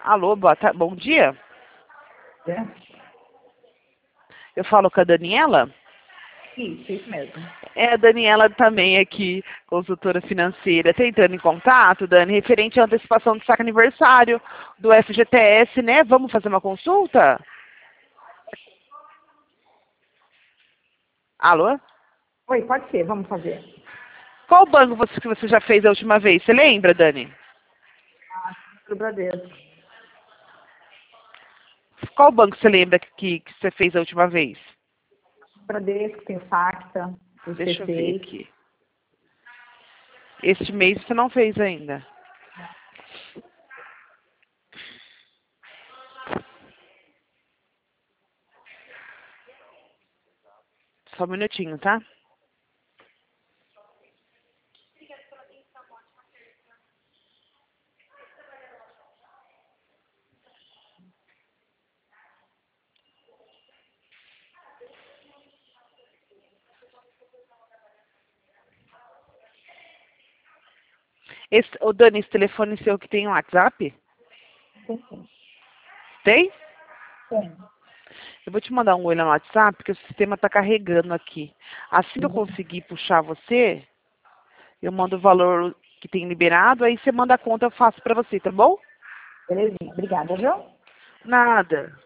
Alô, bom dia. É? Eu falo com a Daniela? Isso mesmo. É a Daniela também aqui, consultora financeira, tentando em contato, Dani, referente à antecipação do saque aniversário do FGTS, né? Vamos fazer uma consulta? Alô? Oi, pode ser, vamos fazer. Qual banco que você já fez a última vez? Você lembra, Dani? Do Bradesco. Qual banco você lembra que você fez a última vez? Bradesco, tem o Facta, o Deixa eu ver C6. aqui. Este mês você não fez ainda. Só um minutinho, tá? Ô, Dani, esse telefone seu que tem um WhatsApp? Sim. Tem? Tem. Eu vou te mandar um oi lá no WhatsApp, porque o sistema está carregando aqui. Assim que eu Uhum. conseguir puxar você, eu mando o valor que tem liberado, aí você manda a conta, eu faço para você, tá bom? Belezinha. Obrigada, viu? Nada.